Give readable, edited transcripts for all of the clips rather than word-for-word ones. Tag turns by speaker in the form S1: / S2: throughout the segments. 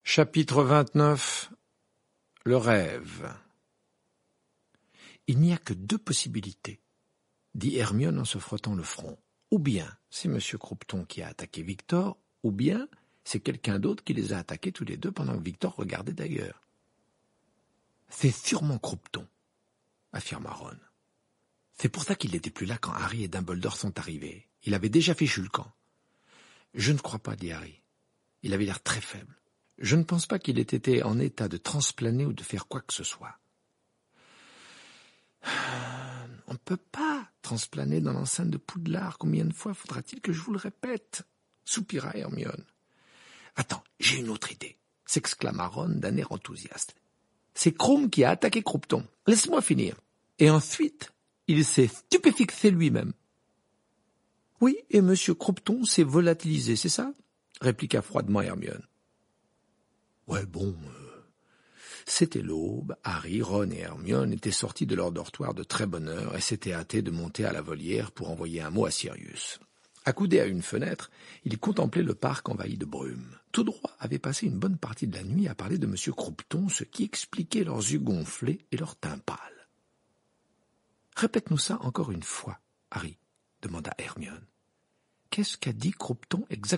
S1: Chapitre 29. Le rêve. Il n'y a que deux possibilités, dit Hermione en se frottant le front. Ou bien c'est M. Croupton qui a attaqué Victor, ou bien c'est quelqu'un d'autre qui les a attaqués tous les deux pendant que Victor regardait d'ailleurs. C'est sûrement Croupton, affirma Ron. C'est pour ça qu'il n'était plus là quand Harry et Dumbledore sont arrivés. Il avait déjà fichu le camp. Je ne crois pas, dit Harry. Il avait l'air très faible. Je ne pense pas qu'il ait été en état de transplaner ou de faire quoi que ce soit. On ne peut pas transplaner dans l'enceinte de Poudlard. Combien de fois faudra-t-il que je vous le répète? Soupira Hermione. Attends, j'ai une autre idée, s'exclama Ron d'un air enthousiaste. C'est Krum qui a attaqué Croupton. Laisse-moi finir. Et ensuite, il s'est stupéfixé lui-même. Oui, et M. Croupton s'est volatilisé, c'est ça? Répliqua froidement Hermione. Ouais, bon, c'était l'aube. Harry, Ron et Hermione étaient sortis de leur dortoir de très bonne heure et s'étaient hâtés de monter à la volière pour envoyer un mot à Sirius. Accoudé à une fenêtre, il contemplait le parc envahi de brume. Tout droit avait passé une bonne partie de la nuit à parler de M. Croupton, ce qui expliquait leurs yeux gonflés et leurs teints pâles. « Répète-nous ça encore une fois, Harry, » demanda Hermione. « Qu'est-ce qu'a dit Croupton exactement ?»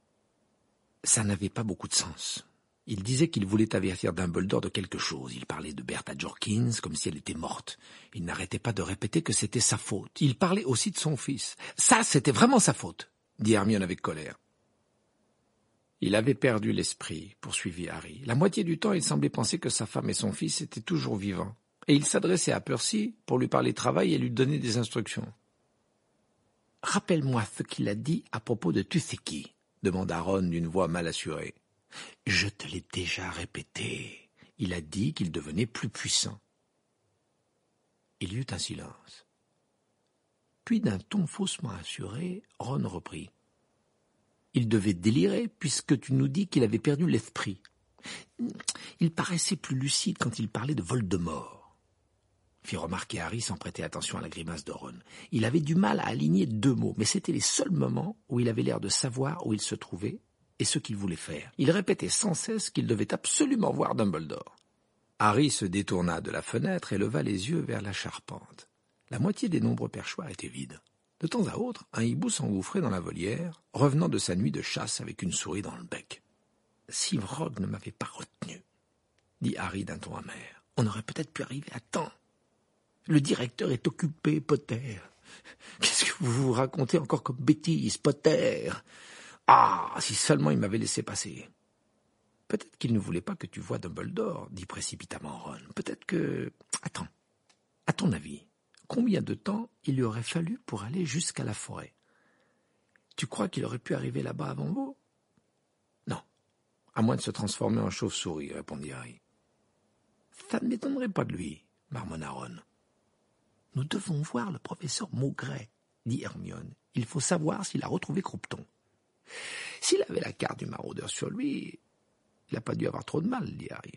S1: Ça n'avait pas beaucoup de sens. Il disait qu'il voulait avertir Dumbledore de quelque chose. Il parlait de Bertha Jorkins comme si elle était morte. Il n'arrêtait pas de répéter que c'était sa faute. Il parlait aussi de son fils. Ça, c'était vraiment sa faute, dit Hermione avec colère. Il avait perdu l'esprit, poursuivit Harry. La moitié du temps, il semblait penser que sa femme et son fils étaient toujours vivants. Et il s'adressait à Percy pour lui parler travail et lui donner des instructions. « Rappelle-moi ce qu'il a dit à propos de tu sais qui ?» demanda Ron d'une voix mal assurée. « Je te l'ai déjà répété. Il a dit qu'il devenait plus puissant. » Il y eut un silence. Puis d'un ton faussement assuré, Ron reprit. « Il devait délirer puisque tu nous dis qu'il avait perdu l'esprit. Il paraissait plus lucide quand il parlait de Voldemort. » fit remarquer Harry sans prêter attention à la grimace de Ron. Il avait du mal à aligner deux mots, mais c'était les seuls moments où il avait l'air de savoir où il se trouvait et ce qu'il voulait faire. Il répétait sans cesse qu'il devait absolument voir Dumbledore. Harry se détourna de la fenêtre et leva les yeux vers la charpente. La moitié des nombreux perchoirs étaient vides. De temps à autre, un hibou s'engouffrait dans la volière, revenant de sa nuit de chasse avec une souris dans le bec. « Si Rogue ne m'avait pas retenu, » dit Harry d'un ton amer, « on aurait peut-être pu arriver à temps. Le directeur est occupé, Potter. Qu'est-ce que vous vous racontez encore comme bêtises, Potter? Ah, si seulement il m'avait laissé passer. » « Peut-être qu'il ne voulait pas que tu voies Dumbledore, dit précipitamment Ron. Peut-être que... Attends, à ton avis, combien de temps il lui aurait fallu pour aller jusqu'à la forêt? Tu crois qu'il aurait pu arriver là-bas avant vous? Non, à moins de se transformer en chauve-souris, répondit Harry. Ça ne m'étonnerait pas de lui, marmonna Ron. Nous devons voir le professeur Maugret, dit Hermione. Il faut savoir s'il a retrouvé Croupton. S'il avait la carte du maraudeur sur lui, il n'a pas dû avoir trop de mal, dit Harry.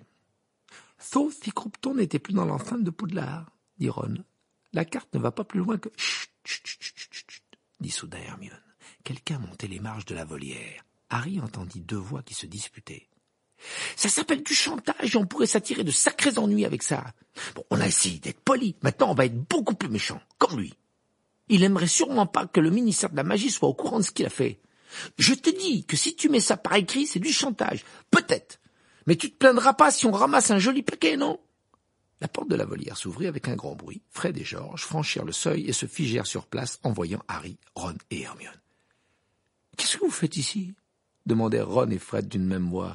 S1: Sauf si Croupton n'était plus dans l'enceinte de Poudlard, dit Ron. La carte ne va pas plus loin que... Chut, chut, chut, chut, chut, dit soudain Hermione. Quelqu'un montait les marches de la volière. Harry entendit deux voix qui se disputaient. Ça s'appelle du chantage et on pourrait s'attirer de sacrés ennuis avec ça. Bon, on a essayé d'être poli. Maintenant, on va être beaucoup plus méchant, comme lui. Il aimerait sûrement pas que le ministère de la magie soit au courant de ce qu'il a fait. Je te dis que si tu mets ça par écrit, c'est du chantage. Peut-être. Mais tu te plaindras pas si on ramasse un joli paquet, non? La porte de la volière s'ouvrit avec un grand bruit. Fred et George franchirent le seuil et se figèrent sur place en voyant Harry, Ron et Hermione. « Qu'est-ce que vous faites ici ?» demandèrent Ron et Fred d'une même voix.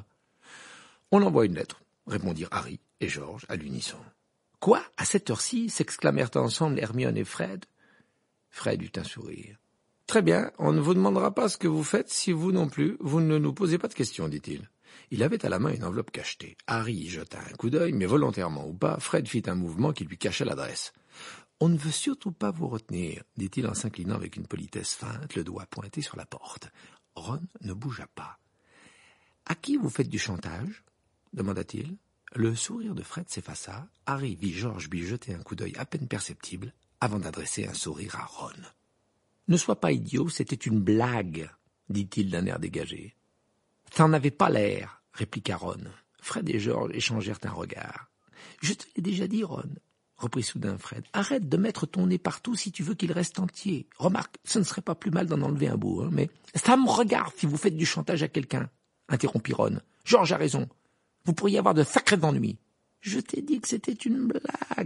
S1: « On envoie une lettre », répondirent Harry et George à l'unisson. « Quoi, à cette heure-ci » s'exclamèrent ensemble Hermione et Fred. Fred eut un sourire. « Très bien, on ne vous demandera pas ce que vous faites si vous non plus, vous ne nous posez pas de questions, dit-il. » Il avait à la main une enveloppe cachetée. Harry y jeta un coup d'œil, mais volontairement ou pas, Fred fit un mouvement qui lui cachait l'adresse. « On ne veut surtout pas vous retenir, » dit-il en s'inclinant avec une politesse feinte, le doigt pointé sur la porte. Ron ne bougea pas. « À qui vous faites du chantage ?» demanda-t-il. Le sourire de Fred s'effaça. Harry vit George lui jeter un coup d'œil à peine perceptible avant d'adresser un sourire à Ron. « Ne sois pas idiot, c'était une blague, dit-il d'un air dégagé. « Ça n'en avait pas l'air, » répliqua Ron. Fred et George échangèrent un regard. « Je te l'ai déjà dit, Ron, » reprit soudain Fred. « Arrête de mettre ton nez partout si tu veux qu'il reste entier. Remarque, ce ne serait pas plus mal d'en enlever un bout, hein, mais... »« Ça me regarde si vous faites du chantage à quelqu'un, » interrompit Ron. « George a raison. Vous pourriez avoir de sacrés ennuis. »« Je t'ai dit que c'était une blague, »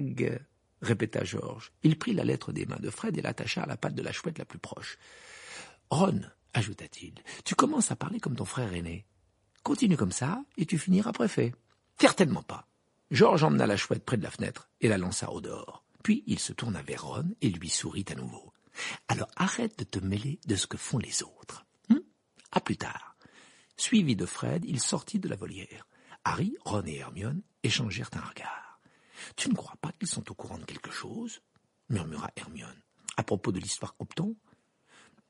S1: répéta George. Il prit la lettre des mains de Fred et l'attacha à la patte de la chouette la plus proche. « Ron, » ajouta-t-il, « tu commences à parler comme ton frère aîné. Continue comme ça et tu finiras préfet. »« Certainement pas. » George emmena la chouette près de la fenêtre et la lança au dehors. Puis il se tourna vers Ron et lui sourit à nouveau. « Alors arrête de te mêler de ce que font les autres. À plus tard. » Suivi de Fred, il sortit de la volière. Harry, Ron et Hermione échangèrent un regard. « Tu ne crois pas qu'ils sont au courant de quelque chose ?» murmura Hermione. « À propos de l'histoire Croupton ?»« Non, »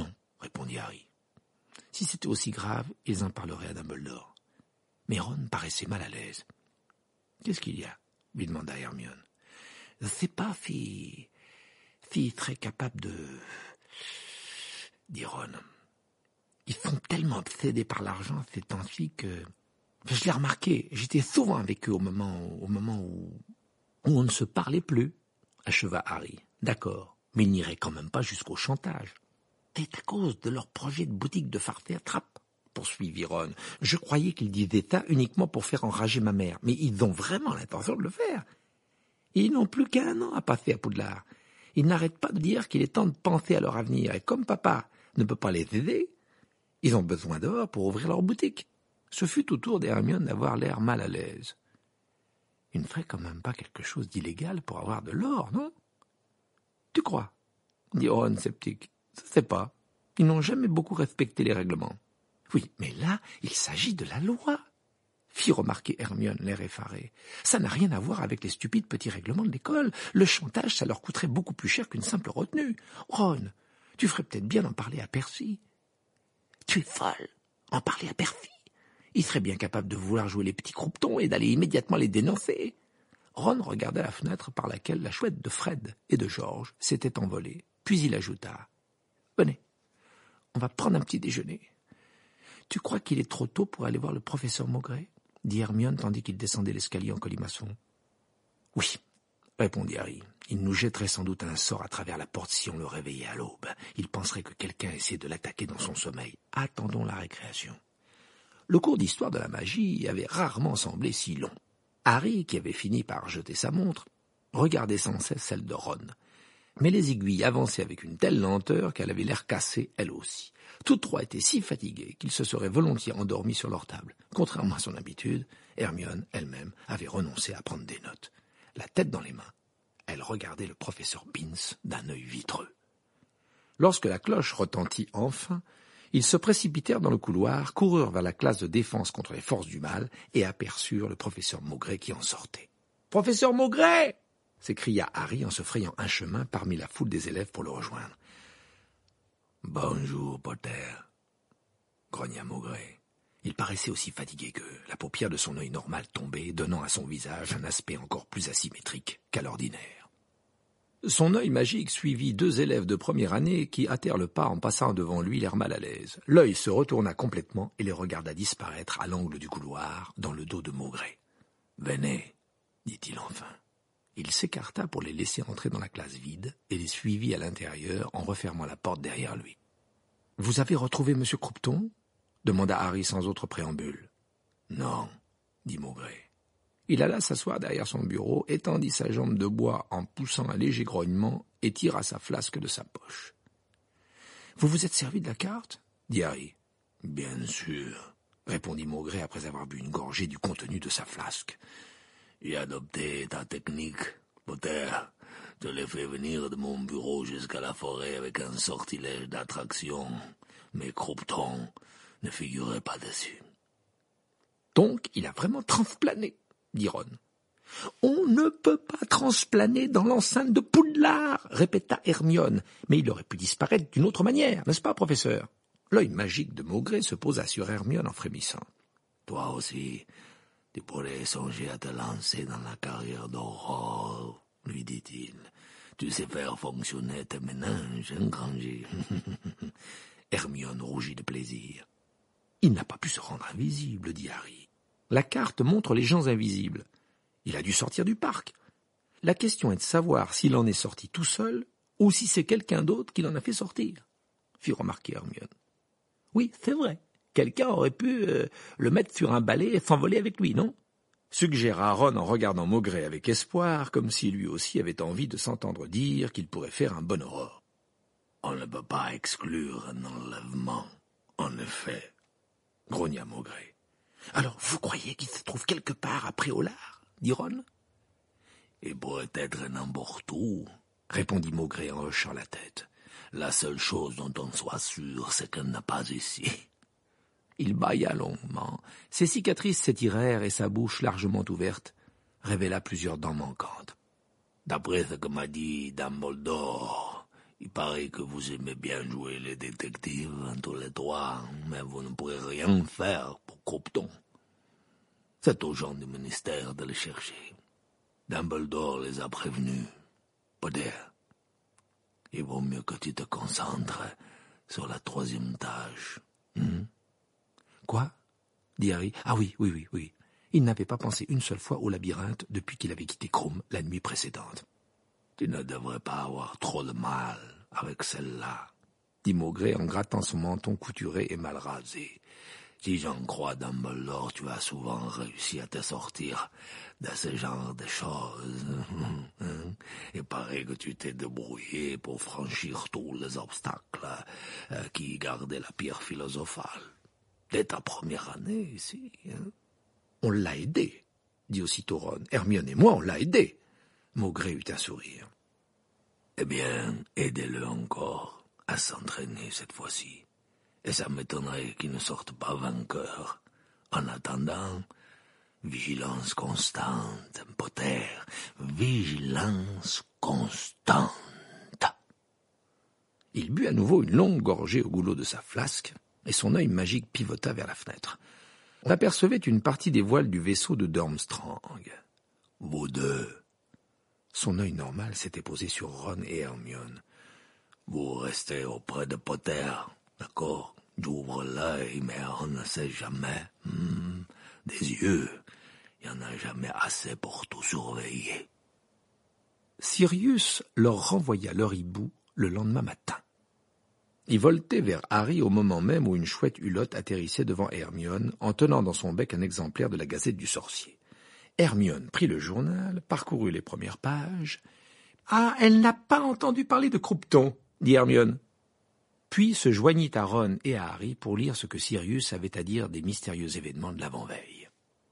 S1: répondit Harry. Si c'était aussi grave, ils en parleraient à Dumbledore. Mais Ron paraissait mal à l'aise. « Qu'est-ce qu'il y a ?» lui demanda Hermione. « Je ne sais pas, fille très capable de... » dit Ron. « Ils sont tellement obsédés par l'argent ces temps-ci que... Je l'ai remarqué, j'étais souvent avec eux au moment où on ne se parlait plus, » acheva Harry. « D'accord, mais ils n'iraient quand même pas jusqu'au chantage. » « C'est à cause de leur projet de boutique de farce à trappe, » poursuivit Ron. « Je croyais qu'ils disaient ça uniquement pour faire enrager ma mère, mais ils ont vraiment l'intention de le faire. Ils n'ont plus qu'1 an à passer à Poudlard. Ils n'arrêtent pas de dire qu'il est temps de penser à leur avenir, et comme papa ne peut pas les aider, ils ont besoin d'or pour ouvrir leur boutique. » Ce fut au tour d'Hermione d'avoir l'air mal à l'aise. « Il ne ferait quand même pas quelque chose d'illégal pour avoir de l'or, non ?»« Tu crois ?» dit Ron sceptique. « Je ne sais pas. Ils n'ont jamais beaucoup respecté les règlements. »« Oui, mais là, il s'agit de la loi, » fit remarquer Hermione, l'air effaré. « Ça n'a rien à voir avec les stupides petits règlements de l'école. Le chantage, ça leur coûterait beaucoup plus cher qu'une simple retenue. Ron, tu ferais peut-être bien d'en parler à Percy. »« Tu es folle. En parler à Percy ? Il serait bien capable de vouloir jouer les petits croupetons et d'aller immédiatement les dénoncer. » Ron regarda la fenêtre par laquelle la chouette de Fred et de George s'était envolée. Puis il ajouta. « Venez, on va prendre un petit déjeuner. »« Tu crois qu'il est trop tôt pour aller voir le professeur Maugrey ?» dit Hermione tandis qu'il descendait l'escalier en colimaçon. « Oui, » répondit Harry. « Il nous jetterait sans doute un sort à travers la porte si on le réveillait à l'aube. Il penserait que quelqu'un essaie de l'attaquer dans son sommeil. Attendons la récréation. » Le cours d'histoire de la magie avait rarement semblé si long. Harry, qui avait fini par jeter sa montre, regardait sans cesse celle de Ron. Mais les aiguilles avançaient avec une telle lenteur qu'elle avait l'air cassée, elle aussi. Toutes trois étaient si fatiguées qu'ils se seraient volontiers endormis sur leur table. Contrairement à son habitude, Hermione, elle-même, avait renoncé à prendre des notes. La tête dans les mains, elle regardait le professeur Binns d'un œil vitreux. Lorsque la cloche retentit enfin, ils se précipitèrent dans le couloir, coururent vers la classe de défense contre les forces du mal et aperçurent le professeur Maugrey qui en sortait. « Professeur Maugrey !» s'écria Harry en se frayant un chemin parmi la foule des élèves pour le rejoindre. « Bonjour, Potter !» grogna Maugrey. Il paraissait aussi fatigué qu'eux, la paupière de son œil normal tombée, donnant à son visage un aspect encore plus asymétrique qu'à l'ordinaire. Son œil magique suivit 2 élèves de première année qui hâtèrent le pas en passant devant lui l'air mal à l'aise. L'œil se retourna complètement et les regarda disparaître à l'angle du couloir, dans le dos de Maugrey. « Venez !» dit-il enfin. Il s'écarta pour les laisser entrer dans la classe vide et les suivit à l'intérieur en refermant la porte derrière lui. « Vous avez retrouvé M. Croupton ?» demanda Harry sans autre préambule. « Non, » dit Maugrey. Il alla s'asseoir derrière son bureau, étendit sa jambe de bois en poussant un léger grognement et tira sa flasque de sa poche. « Vous vous êtes servi de la carte ?» dit Harry. « Bien sûr, » répondit Maugrey après avoir bu une gorgée du contenu de sa flasque. « J'ai adopté ta technique, Potter. Je l'ai fait venir de mon bureau jusqu'à la forêt avec un sortilège d'attraction. Mais Croupton ne figurait pas dessus. »« Donc, il a vraiment transplané ?» dit Ron. « On ne peut pas transplaner dans l'enceinte de Poudlard !» répéta Hermione. « Mais il aurait pu disparaître d'une autre manière, n'est-ce pas, professeur ?» L'œil magique de Maugrey se posa sur Hermione en frémissant. « Toi aussi, tu pourrais songer à te lancer dans la carrière d'Aurore, » lui dit-il. « Tu sais faire fonctionner tes méninges, hein, Granger ?» Hermione rougit de plaisir. Il n'a pas pu se rendre invisible, dit Harry. La carte montre les gens invisibles. Il a dû sortir du parc. La question est de savoir s'il en est sorti tout seul ou si c'est quelqu'un d'autre qui l'en a fait sortir, fit remarquer Hermione. Oui, c'est vrai. Quelqu'un aurait pu le mettre sur un balai et s'envoler avec lui, non? Suggéra Ron en regardant Maugrey avec espoir, comme si lui aussi avait envie de s'entendre dire qu'il pourrait faire un bon aurore. On ne peut pas exclure un enlèvement, en effet, grogna Maugrey. Alors, vous croyez qu'il se trouve quelque part à Préolard, dit Ron. Il pourrait être n'importe où, répondit Maugrey en hochant la tête. La seule chose dont on soit sûr, c'est qu'elle n'est pas ici. Il bâilla longuement. Ses cicatrices s'étirèrent et sa bouche largement ouverte révéla plusieurs dents manquantes. D'après ce que m'a dit Dumbledore, il paraît que vous aimez bien jouer les détectives, tous les trois, mais vous ne pourrez rien faire pour Croupton. C'est aux gens du ministère de les chercher. Dumbledore les a prévenus. Potter, il vaut mieux que tu te concentres sur la 3e tâche. Quoi? Dit Harry. Ah oui. Il n'avait pas pensé une seule fois au labyrinthe depuis qu'il avait quitté Krum la nuit précédente. Tu ne devrais pas avoir trop de mal avec celle-là, dit Maugrey en grattant son menton couturé et mal rasé. Si j'en crois Dumbledore, tu as souvent réussi à te sortir de ce genre de choses. Il paraît que tu t'es débrouillé pour franchir tous les obstacles qui gardaient la pierre philosophale. Dès ta première année ici. On l'a aidé, dit aussitôt Ron. Hermione et moi, on l'a aidé. Maugrey eut un sourire. Eh bien, aidez-le encore à s'entraîner cette fois-ci. Et ça m'étonnerait qu'il ne sorte pas vainqueur. En attendant, vigilance constante, Potter, vigilance constante. Il but à nouveau une longue gorgée au goulot de sa flasque, et son œil magique pivota vers la fenêtre. On apercevait une partie des voiles du vaisseau de Durmstrang. « Vous deux !» Son œil normal s'était posé sur Ron et Hermione. « Vous restez auprès de Potter, d'accord? J'ouvre l'œil, mais on ne sait jamais. Des yeux, il n'y en a jamais assez pour tout surveiller. » Sirius leur renvoya leur hibou le lendemain matin. Il voltait vers Harry au moment même où une chouette hulotte atterrissait devant Hermione en tenant dans son bec un exemplaire de la Gazette du Sorcier. Hermione prit le journal, parcourut les premières pages. « Ah, elle n'a pas entendu parler de Croupton, » dit Hermione. Puis se joignit à Ron et à Harry pour lire ce que Sirius avait à dire des mystérieux événements de l'avant-veille.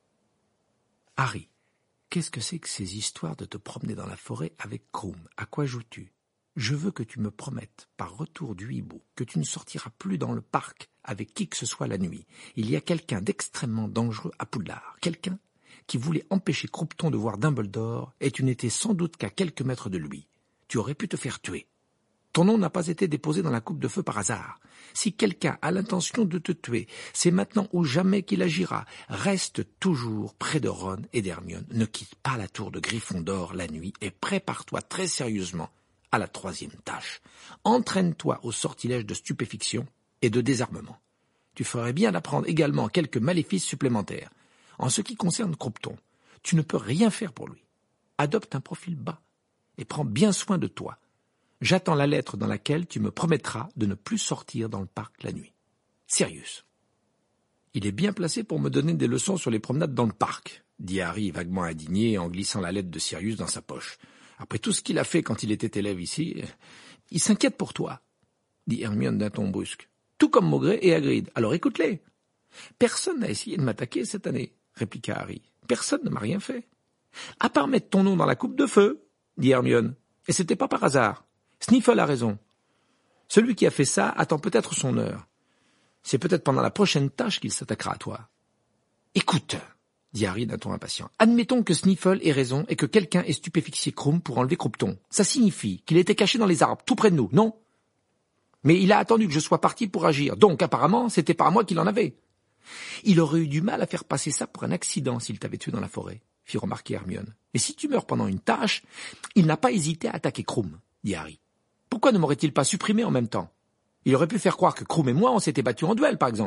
S1: « Harry, qu'est-ce que c'est que ces histoires de te promener dans la forêt avec Krum? À quoi joues-tu? Je veux que tu me promettes, par retour du hibou, que tu ne sortiras plus dans le parc avec qui que ce soit la nuit. Il y a quelqu'un d'extrêmement dangereux à Poudlard, quelqu'un qui voulait empêcher Croupton de voir Dumbledore, et tu n'étais sans doute qu'à quelques mètres de lui. Tu aurais pu te faire tuer. Ton nom n'a pas été déposé dans la coupe de feu par hasard. Si quelqu'un a l'intention de te tuer, c'est maintenant ou jamais qu'il agira. Reste toujours près de Ron et d'Hermione. Ne quitte pas la tour de Gryffondor la nuit et prépare-toi très sérieusement à la 3e tâche. Entraîne-toi au sortilège de stupéfiction et de désarmement. Tu ferais bien d'apprendre également quelques maléfices supplémentaires. En ce qui concerne Croupton, tu ne peux rien faire pour lui. Adopte un profil bas et prends bien soin de toi. J'attends la lettre dans laquelle tu me promettras de ne plus sortir dans le parc la nuit. Sirius. Il est bien placé pour me donner des leçons sur les promenades dans le parc, dit Harry vaguement indigné en glissant la lettre de Sirius dans sa poche. Après tout ce qu'il a fait quand il était élève ici, il s'inquiète pour toi, dit Hermione d'un ton brusque. Tout comme Maugrey et Hagrid. Alors écoute-les. Personne n'a essayé de m'attaquer cette année, répliqua Harry. Personne ne m'a rien fait. À part mettre ton nom dans la coupe de feu, dit Hermione. Et c'était pas par hasard. Sniffle a raison. Celui qui a fait ça attend peut-être son heure. C'est peut-être pendant la prochaine tâche qu'il s'attaquera à toi. Écoute, dit Harry d'un ton impatient. Admettons que Sniffle ait raison et que quelqu'un ait stupéfié Krum pour enlever Croupton. Ça signifie qu'il était caché dans les arbres, tout près de nous, non? Mais il a attendu que je sois parti pour agir, donc apparemment, c'était pas à moi qu'il en avait. Il aurait eu du mal à faire passer ça pour un accident s'il t'avait tué dans la forêt, fit remarquer Hermione. Mais si tu meurs pendant une tâche, il n'a pas hésité à attaquer Krum, dit Harry. Pourquoi ne m'aurait-il pas supprimé en même temps? Il aurait pu faire croire que Krum et moi, on s'était battus en duel, par exemple.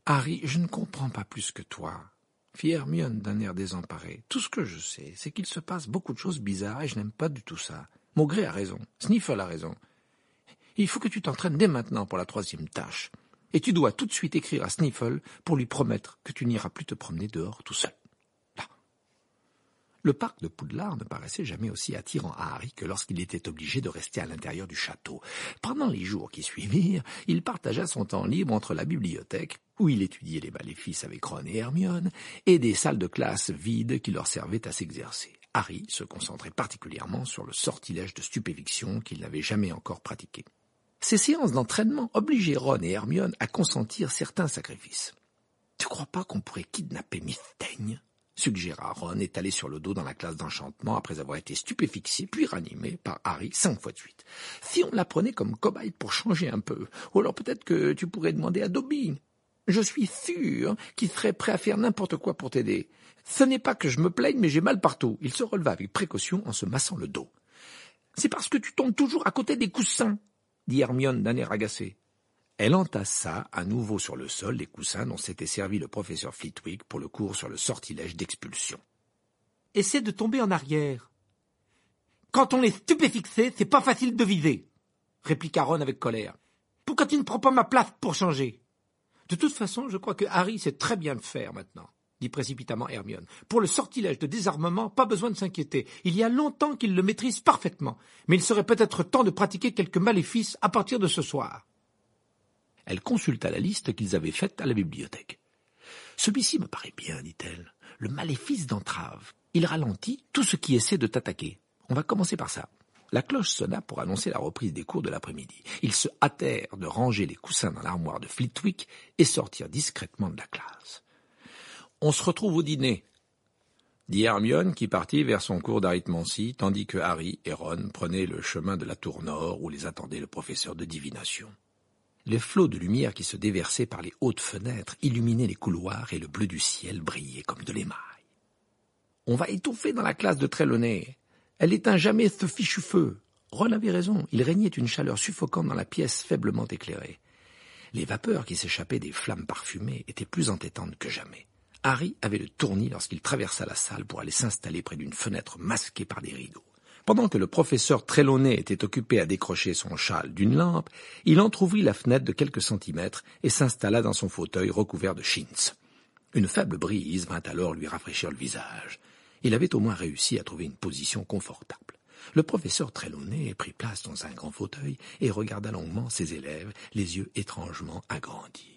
S1: Harry, je ne comprends pas plus que toi, fit Hermione d'un air désemparé. Tout ce que je sais, c'est qu'il se passe beaucoup de choses bizarres et je n'aime pas du tout ça. Maugret a raison, Sniffle a raison. Il faut que tu t'entraînes dès maintenant pour la 3e tâche. Et tu dois tout de suite écrire à Sniffle pour lui promettre que tu n'iras plus te promener dehors tout seul. Là. Le parc de Poudlard ne paraissait jamais aussi attirant à Harry que lorsqu'il était obligé de rester à l'intérieur du château. Pendant les jours qui suivirent, il partagea son temps libre entre la bibliothèque, où il étudiait les maléfices avec Ron et Hermione, et des salles de classe vides qui leur servaient à s'exercer. Harry se concentrait particulièrement sur le sortilège de stupéfiction qu'il n'avait jamais encore pratiqué. Ces séances d'entraînement obligeaient Ron et Hermione à consentir certains sacrifices. « Tu crois pas qu'on pourrait kidnapper Miss Teigne ?» suggéra Ron, étalé sur le dos dans la classe d'enchantement après avoir été stupéfié puis ranimé par Harry 5 fois de suite. « Si on la prenait comme cobaye pour changer un peu, ou alors peut-être que tu pourrais demander à Dobby. Je suis sûr qu'il serait prêt à faire n'importe quoi pour t'aider. Ce n'est pas que je me plaigne, mais j'ai mal partout. » Il se releva avec précaution en se massant le dos. « C'est parce que tu tombes toujours à côté des coussins, » dit Hermione d'un air agacé. Elle entassa à nouveau sur le sol les coussins dont s'était servi le professeur Flitwick pour le cours sur le sortilège d'expulsion. « Essaie de tomber en arrière. »« Quand on est stupéfixé, c'est pas facile de viser, » répliqua Ron avec colère. « Pourquoi tu ne prends pas ma place pour changer ?»« De toute façon, je crois que Harry sait très bien le faire maintenant, » dit précipitamment Hermione. « Pour le sortilège de désarmement, pas besoin de s'inquiéter. Il y a longtemps qu'il le maîtrise parfaitement. Mais il serait peut-être temps de pratiquer quelques maléfices à partir de ce soir. » Elle consulta la liste qu'ils avaient faite à la bibliothèque. « Celui-ci me paraît bien, dit-elle. Le maléfice d'entrave. Il ralentit tout ce qui essaie de t'attaquer. On va commencer par ça. » La cloche sonna pour annoncer la reprise des cours de l'après-midi. Ils se hâtèrent de ranger les coussins dans l'armoire de Flitwick et sortirent discrètement de la classe. « On se retrouve au dîner, » dit Hermione qui partit vers son cours d'arithmancie, tandis que Harry et Ron prenaient le chemin de la tour nord où les attendait le professeur de divination. Les flots de lumière qui se déversaient par les hautes fenêtres illuminaient les couloirs et le bleu du ciel brillait comme de l'émail. « On va étouffer dans la classe de Trelawney. Elle éteint jamais ce fichu feu. » Ron avait raison, il régnait une chaleur suffocante dans la pièce faiblement éclairée. Les vapeurs qui s'échappaient des flammes parfumées étaient plus entêtantes que jamais. Harry avait le tournis lorsqu'il traversa la salle pour aller s'installer près d'une fenêtre masquée par des rideaux. Pendant que le professeur Trelawney était occupé à décrocher son châle d'une lampe, il entr'ouvrit la fenêtre de quelques centimètres et s'installa dans son fauteuil recouvert de chintz. Une faible brise vint alors lui rafraîchir le visage. Il avait au moins réussi à trouver une position confortable. Le professeur Trelawney prit place dans un grand fauteuil et regarda longuement ses élèves, les yeux étrangement agrandis.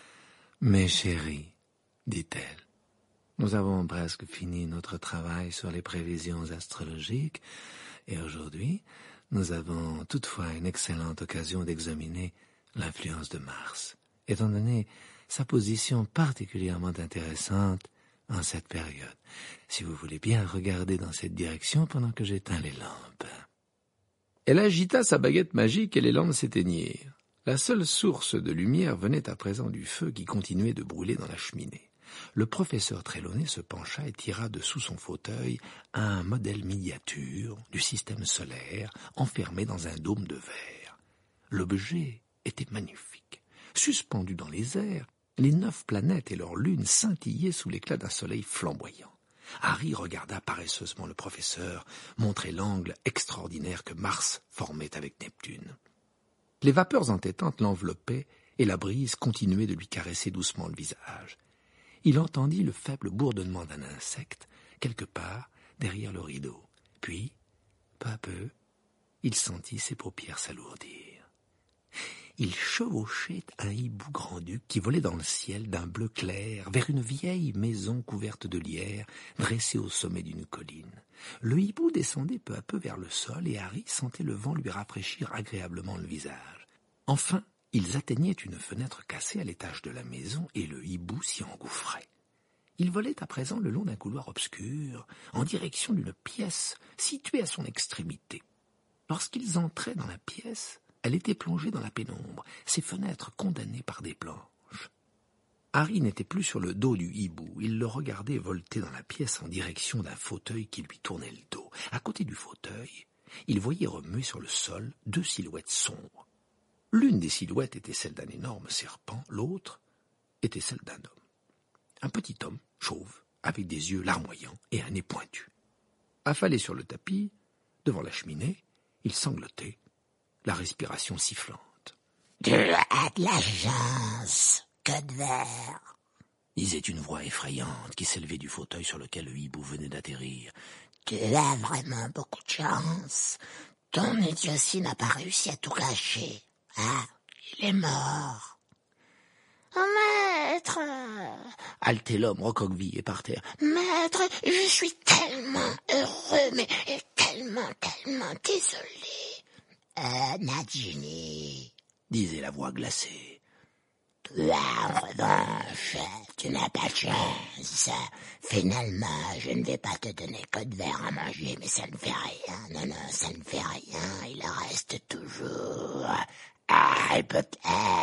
S1: « Mes chéris, dit-elle, nous avons presque fini notre travail sur les prévisions astrologiques et aujourd'hui, nous avons toutefois une excellente occasion d'examiner l'influence de Mars, étant donné sa position particulièrement intéressante en cette période. Si vous voulez bien regarder dans cette direction pendant que j'éteins les lampes. » Elle agita sa baguette magique et les lampes s'éteignirent. La seule source de lumière venait à présent du feu qui continuait de brûler dans la cheminée. Le professeur Trelawney se pencha et tira de sous son fauteuil un modèle miniature du système solaire enfermé dans un dôme de verre. L'objet était magnifique. Suspendu dans les airs, les 9 planètes et leurs lunes scintillaient sous l'éclat d'un soleil flamboyant. Harry regarda paresseusement le professeur montrer l'angle extraordinaire que Mars formait avec Neptune. Les vapeurs entêtantes l'enveloppaient et la brise continuait de lui caresser doucement le visage. Il entendit le faible bourdonnement d'un insecte, quelque part derrière le rideau. Puis, peu à peu, il sentit ses paupières s'alourdir. Il chevauchait un hibou grand-duc qui volait dans le ciel d'un bleu clair vers une vieille maison couverte de lierre dressée au sommet d'une colline. Le hibou descendait peu à peu vers le sol et Harry sentait le vent lui rafraîchir agréablement le visage. Enfin, ils atteignaient une fenêtre cassée à l'étage de la maison et le hibou s'y engouffrait. Il volait à présent le long d'un couloir obscur, en direction d'une pièce située à son extrémité. Lorsqu'ils entraient dans la pièce, elle était plongée dans la pénombre, ses fenêtres condamnées par des planches. Harry n'était plus sur le dos du hibou, il le regardait volter dans la pièce en direction d'un fauteuil qui lui tournait le dos. À côté du fauteuil, il voyait remuer sur le sol 2 silhouettes sombres. L'une des silhouettes était celle d'un énorme serpent, l'autre, était celle d'un homme. Un petit homme, chauve, avec des yeux larmoyants et un nez pointu. Affalé sur le tapis, devant la cheminée, il sanglotait, la respiration sifflante.
S2: « Tu as de la chance, Code-Vert !»
S1: disait une voix effrayante qui s'élevait du fauteuil sur lequel le hibou venait d'atterrir.
S2: « Tu as vraiment beaucoup de chance. Ton idiotie n'a pas réussi à tout cacher. Ah, il est mort. »« Oh, maître !»
S1: haletait l'homme recroquevillé par terre.
S2: « Maître, je suis tellement heureux, mais tellement désolé. »« Nadjini, »
S1: disait la voix glacée.
S2: « Toi, en revanche, tu n'as pas de chance. Finalement, je ne vais pas te donner Code-Vert à manger, mais ça ne fait rien. Non, ça ne fait rien. Il reste toujours Harry Potter. »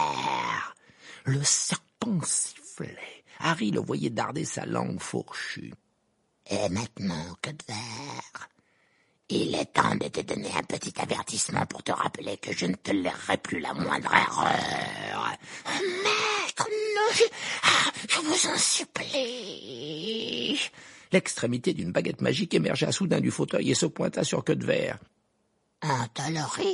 S1: Le serpent sifflait. Harry le voyait darder sa langue fourchue.
S2: « Et maintenant, Code-Vert, il est temps de te donner un petit avertissement pour te rappeler que je ne tolérerai plus la moindre erreur. »« Maître, non, je vous en supplie. »
S1: L'extrémité d'une baguette magique émergea soudain du fauteuil et se pointa sur Code-Vert.
S2: « Antolorise. »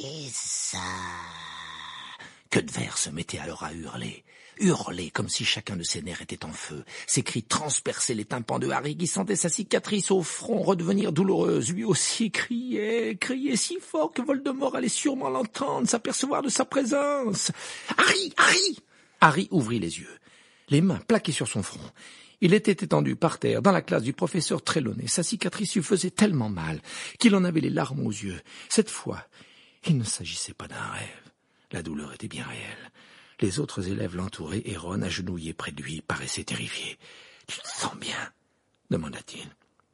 S1: Code-Vert se mettait alors à hurler comme si chacun de ses nerfs était en feu. Ses cris transperçaient les tympans de Harry qui sentait sa cicatrice au front redevenir douloureuse. Lui aussi criait si fort que Voldemort allait sûrement l'entendre, s'apercevoir de sa présence. « Harry ! Harry !» Harry ouvrit les yeux, les mains plaquées sur son front. Il était étendu par terre dans la classe du professeur Trelawney. Sa cicatrice lui faisait tellement mal qu'il en avait les larmes aux yeux. Cette fois, il ne s'agissait pas d'un rêve. La douleur était bien réelle. Les autres élèves l'entouraient et Ron, agenouillé près de lui, paraissait terrifié. « Tu te sens bien ?» demanda-t-il.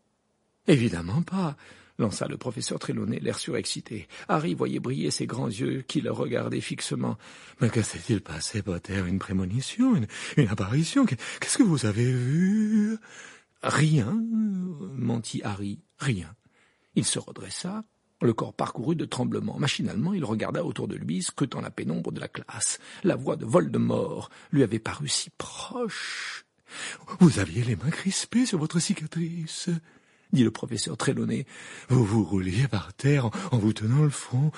S1: « Évidemment pas !» lança le professeur Trelawney, l'air surexcité. Harry voyait briller ses grands yeux qui le regardaient fixement. « Mais que s'est-il passé, Potter? Une prémonition? Une apparition? Qu'est-ce que vous avez vu ?»« Rien, » mentit Harry, « rien. » Il se redressa, le corps parcouru de tremblements. Machinalement, il regarda autour de lui, scrutant la pénombre de la classe. La voix de Voldemort lui avait paru si proche. « Vous aviez les mains crispées sur votre cicatrice » dit le professeur Trelawney. « Vous vous rouliez par terre en vous tenant le front.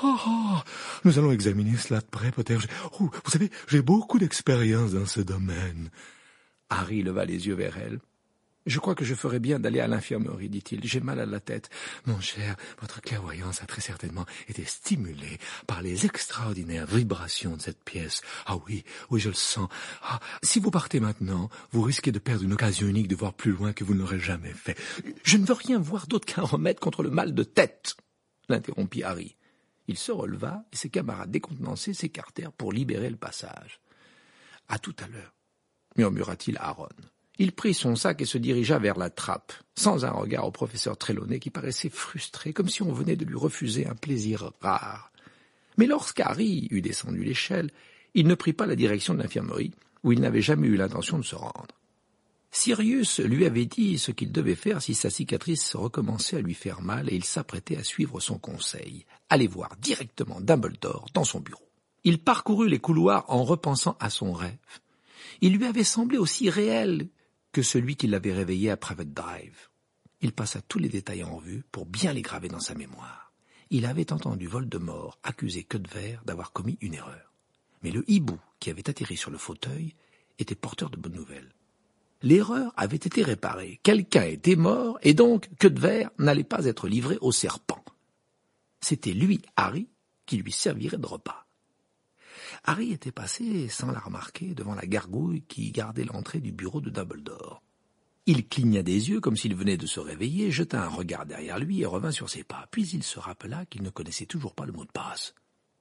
S1: Nous allons examiner cela de près, Potter. Vous savez, j'ai beaucoup d'expérience dans ce domaine. » Harry leva les yeux vers elle. « Je crois que je ferais bien d'aller à l'infirmerie, dit-il. J'ai mal à la tête. Mon cher, votre clairvoyance a très certainement été stimulée par les extraordinaires vibrations de cette pièce. Ah oui, je le sens. Si vous partez maintenant, vous risquez de perdre une occasion unique de voir plus loin que vous ne l'aurez jamais fait. Je ne veux rien voir d'autre qu'un remède contre le mal de tête, l'interrompit Harry. Il se releva et ses camarades décontenancés s'écartèrent pour libérer le passage. À tout à l'heure, murmura-t-il à Ron. Il prit son sac et se dirigea vers la trappe, sans un regard au professeur Trelawney qui paraissait frustré, comme si on venait de lui refuser un plaisir rare. Mais lorsqu'Harry eut descendu l'échelle, il ne prit pas la direction de l'infirmerie, où il n'avait jamais eu l'intention de se rendre. Sirius lui avait dit ce qu'il devait faire si sa cicatrice recommençait à lui faire mal, et il s'apprêtait à suivre son conseil, aller voir directement Dumbledore dans son bureau. Il parcourut les couloirs en repensant à son rêve. Il lui avait semblé aussi réel que celui qui l'avait réveillé à Private Drive. Il passa tous les détails en revue pour bien les graver dans sa mémoire. Il avait entendu Voldemort accuser Code-Vert d'avoir commis une erreur. Mais le hibou qui avait atterri sur le fauteuil était porteur de bonnes nouvelles. L'erreur avait été réparée, quelqu'un était mort, et donc Code-Vert n'allait pas être livré au serpent. C'était lui, Harry, qui lui servirait de repas. Harry était passé, sans la remarquer, devant la gargouille qui gardait l'entrée du bureau de Dumbledore. Il cligna des yeux comme s'il venait de se réveiller, jeta un regard derrière lui et revint sur ses pas. Puis il se rappela qu'il ne connaissait toujours pas le mot de passe.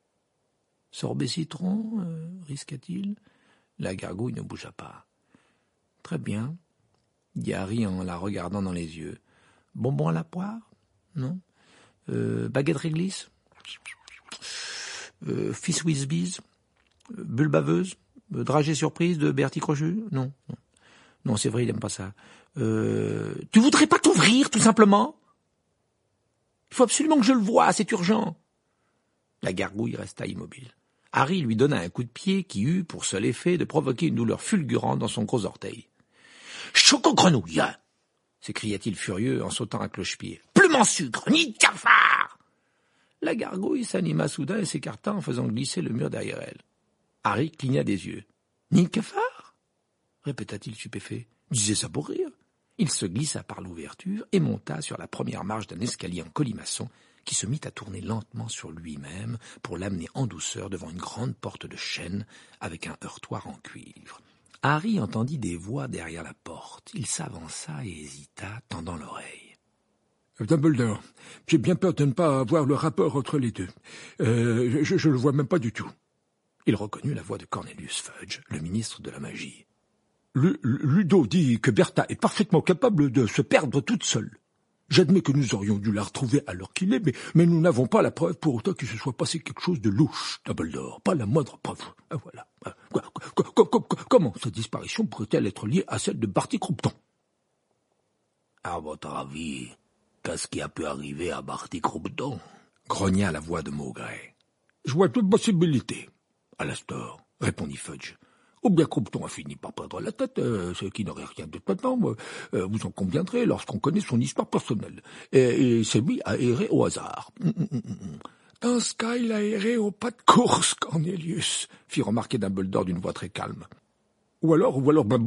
S1: « Sorbet citron, risqua-t-il. La gargouille ne bougea pas. « Très bien, » dit Harry en la regardant dans les yeux. « Bonbon à la poire? Non. Baguette réglisse? Fils Whizbees? Bulle baveuse? Dragée surprise de Bertie Crochu? Non. Non, c'est vrai, il n'aime pas ça. Tu voudrais pas t'ouvrir, tout simplement? Il faut absolument que je le voie, c'est urgent. » La gargouille resta immobile. Harry lui donna un coup de pied qui eut pour seul effet de provoquer une douleur fulgurante dans son gros orteil. « Choco-grenouille !» s'écria-t-il furieux en sautant à cloche-pied. « Plume en sucre, ni cafard !» La gargouille s'anima soudain et s'écarta en faisant glisser le mur derrière elle. Harry cligna des yeux. « Ni cafard ?» répéta-t-il stupéfait. « Disais ça pour rire. » Il se glissa par l'ouverture et monta sur la première marche d'un escalier en colimaçon qui se mit à tourner lentement sur lui-même pour l'amener en douceur devant une grande porte de chêne avec un heurtoir en cuivre. Harry entendit des voix derrière la porte. Il s'avança et hésita, tendant l'oreille.
S3: « Dumbledore, j'ai bien peur de ne pas avoir le rapport entre les deux. Je le vois même pas du tout. »
S1: Il reconnut la voix de Cornelius Fudge, le ministre de la magie.
S3: Ludo dit que Bertha est parfaitement capable de se perdre toute seule. J'admets que nous aurions dû la retrouver à l'heure qu'il est, mais nous n'avons pas la preuve pour autant qu'il se soit passé quelque chose de louche, Dumbledore. Pas la moindre preuve. Voilà. Comment cette disparition pourrait-elle être liée à celle de Barty Crompton?
S2: À votre avis, qu'est-ce qui a pu arriver à Barty Crompton?
S1: Grogna la voix de Maugrey.
S3: Je vois deux possibilités.
S1: Alastor, répondit Fudge.
S3: Ou bien Crompton a fini par perdre la tête, ce qui n'aurait rien d'étonnant, vous en conviendrez, lorsqu'on connaît son histoire personnelle, et s'est mis à errer au hasard.
S1: Dans ce cas, il a erré au pas de course, Cornelius, fit remarquer Dumbledore d'une voix très calme.
S3: Ou alors,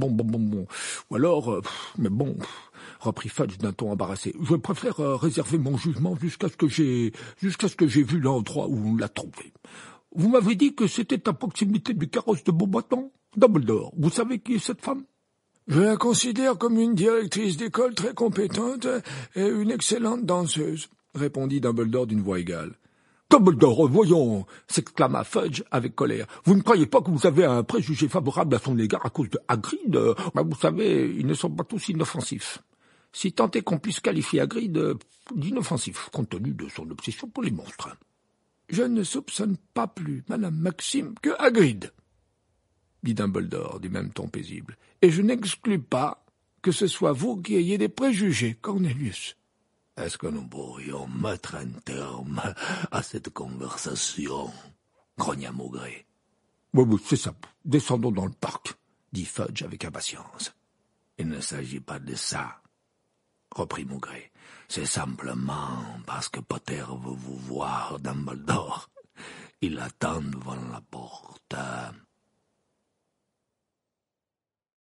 S3: reprit Fudge d'un ton embarrassé. Je préfère réserver mon jugement jusqu'à ce que j'ai vu l'endroit où on l'a trouvé. Vous m'avez dit que c'était à proximité du carrosse de Beauxbatons? Dumbledore, vous savez qui est cette femme?
S4: Je la considère comme une directrice d'école très compétente et une excellente danseuse, répondit Dumbledore d'une voix égale.
S3: Dumbledore, voyons, s'exclama Fudge avec colère. Vous ne croyez pas que vous avez un préjugé favorable à son égard à cause de Hagrid?
S1: Vous savez, ils ne sont pas tous inoffensifs. Si tant est qu'on puisse qualifier Hagrid d'inoffensif, compte tenu de son obsession pour les monstres.
S4: Je ne soupçonne pas plus Madame Maxime que Hagrid, dit Dumbledore du même ton paisible, et je n'exclus pas que ce soit vous qui ayez des préjugés, Cornelius.
S2: Est-ce que nous pourrions mettre un terme à cette conversation? Grogna Maugrey.
S3: Oui, c'est ça. Descendons dans le parc, dit Fudge avec impatience.
S2: Il ne s'agit pas de ça, reprit Maugrey. C'est simplement parce que Potter veut vous voir, Dumbledore. Il attend devant la porte.